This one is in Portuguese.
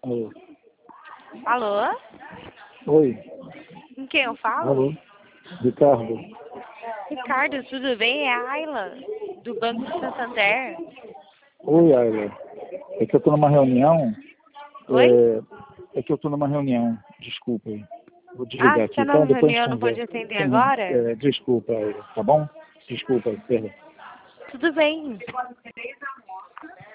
Alô? Alô? Oi. Com quem eu falo? Alô? Ricardo. Ricardo, tudo bem? É a Ayla, do Banco de Santander. Oi, Ayla. É que eu tô numa reunião. Oi? É que eu tô numa reunião. Desculpa aí. Vou Ah, desligar você tá aqui, na tá? Depois a reunião, gente não pode conversa. atender Sim, agora? desculpa, Ayla. Tá bom? Desculpa aí, perdão. Tudo bem.